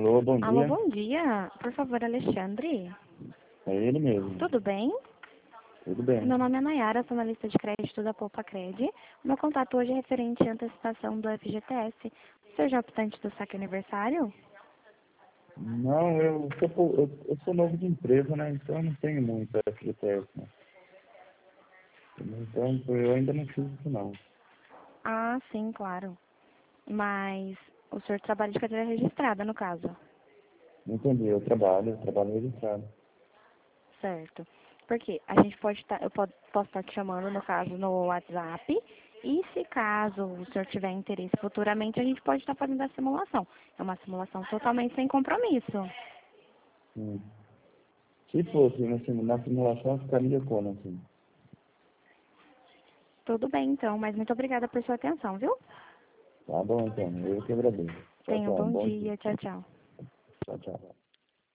Alô, bom Alô, dia. bom dia. Por favor, Alexandre. É ele mesmo. Tudo bem? Tudo bem. Meu nome é Nayara, sou analista de crédito da Poupa Cred. O meu contato hoje é referente à antecipação do FGTS. O senhor já é optante do saque aniversário? Não, eu sou novo de empresa, né? Então eu não tenho muito FGTS, né? Então eu ainda não fiz isso, não. Ah, sim, claro. Mas o senhor trabalha de carteira registrada, no caso. Não entendi. Eu trabalho registrado. Certo. Porque a gente pode estar, posso estar te chamando, no caso, no WhatsApp. E se caso o senhor tiver interesse futuramente, a gente pode estar fazendo a simulação. É uma simulação totalmente sem compromisso. Hum. Se fosse na simulação, ficaria como, assim? Tudo bem, então, mas muito obrigada por sua atenção, viu? Tá bom, então. Eu que agradeço. Tchau, Tenha um tchau. Um bom bom dia. dia. Tchau, tchau. Tchau, tchau.